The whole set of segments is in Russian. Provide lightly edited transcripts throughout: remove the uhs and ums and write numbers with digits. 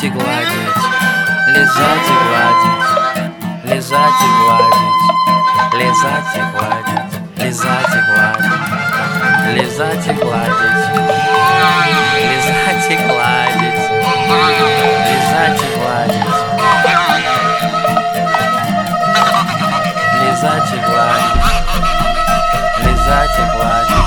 и гладить, лизать и гладить, лизать и гладить, лизать и гладить, лизать и гладить, лизать и гладить, лизать и гладить, лизать и гладить, лизать и гладить, лизать и гладить.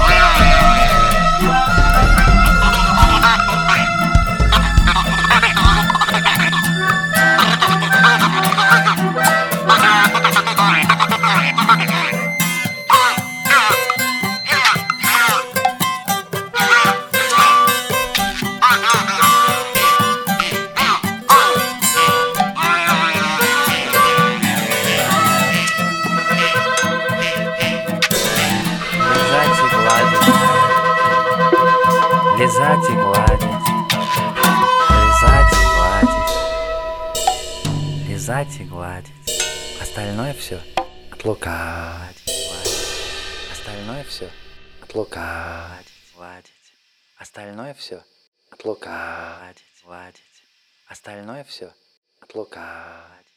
Лизать и гладить, лизать и гладить, лизать и гладить. Остальное все отлукать, остальное все отлукать, гладить. Остальное все отлукать, гладить. Остальное все отлукать.